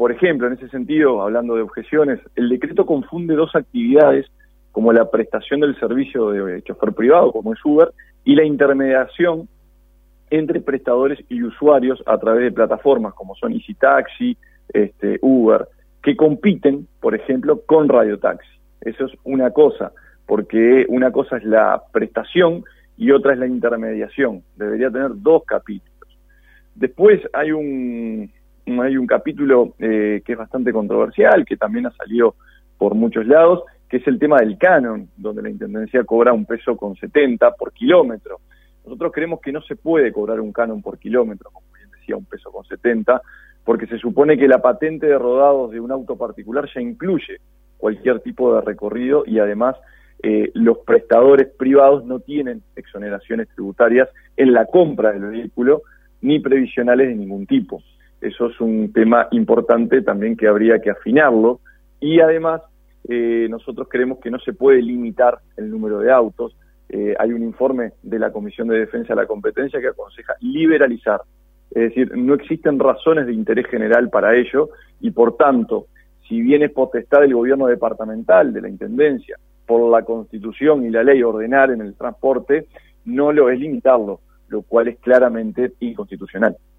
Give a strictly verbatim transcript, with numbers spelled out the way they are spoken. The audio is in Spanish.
por ejemplo, en ese sentido, hablando de objeciones, el decreto confunde dos actividades como la prestación del servicio de chofer privado, como es Uber, y la intermediación entre prestadores y usuarios a través de plataformas como son Easy Taxi, este, Uber, que compiten, por ejemplo, con Radio Taxi. Eso es una cosa, porque una cosa es la prestación y otra es la intermediación. Debería tener dos capítulos. Después hay un, hay un capítulo eh, que es bastante controversial, que también ha salido por muchos lados, que es el tema del canon, donde la Intendencia cobra un peso con setenta por kilómetro. Nosotros creemos que no se puede cobrar un canon por kilómetro, como bien decía, un peso con setenta, porque se supone que la patente de rodados de un auto particular ya incluye cualquier tipo de recorrido y además eh, los prestadores privados no tienen exoneraciones tributarias en la compra del vehículo ni previsionales de ningún tipo. Eso es un tema importante también que habría que afinarlo y además eh, nosotros creemos que no se puede limitar el número de autos. Eh, hay un informe de la Comisión de Defensa de la Competencia que aconseja liberalizar, es decir, no existen razones de interés general para ello y por tanto, si bien es potestad del gobierno departamental, de la Intendencia, por la Constitución y la ley ordenar en el transporte, no lo es limitarlo, lo cual es claramente inconstitucional.